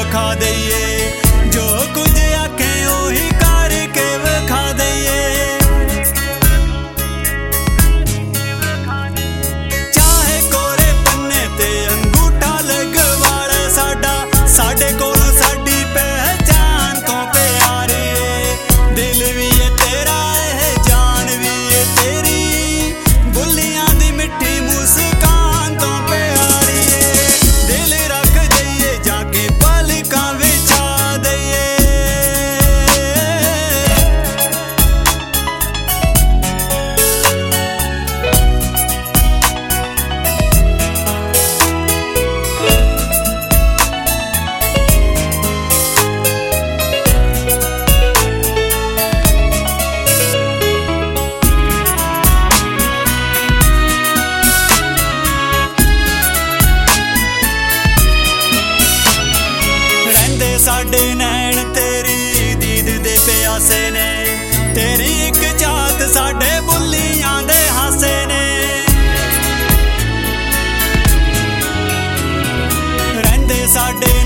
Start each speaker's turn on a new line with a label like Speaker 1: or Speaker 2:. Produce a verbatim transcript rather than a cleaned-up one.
Speaker 1: ਵਿਖਾ ਦਈਏ, ਜੋ ਕੁਝ ਆਖੇ ਉਹੀ ਕਰਕੇ ਵਿਖਾ ਦਈਏ। ਚਾਹੇ ਕੋਰੇ ਪੰਨੇ ਤੇ ਅੰਗੂਠਾ ਲਗਵਾਲੇ ਸਾਡਾ, ਸਾਡੇ ਕੋਲ ਸਾਡੀ ਪਹਿਚਾਨ ਤੋਂ ਪਿਆਰੇ। ਦਿਲ ਵੀ ਏ ਤੇਰਾ ਇਹ ਜਾਨ ਵੀ ਏ ਤੇਰੀ, ਬੁੱਲੀਆਂ ਦੀ ਮਿੱਠੀ ਮੁਸਕਾਨ ਤੋਂ ਪਿਆਰੀ ਏ। ਦਿਲ ਰੱਖ ਦਈਏ ਜਾ ਕੇ ਪਲਕਾਂ ਵਿਛਾ ਦਈਏ। ਸਾਡੇ ਨੈਣ ਤੇਰੀ ਦੀਦ ਦੇ ਪਿਆਸੇ ਨੇ, ਤੇਰੀ ਇੱਕ ਝਾਤ ਸਾਡੇ ਬੁੱਲੀਆਂ ਦੇ ਹਾਸੇ ਨੇ। ਰਹਿੰਦੇ ਸਾਡੇ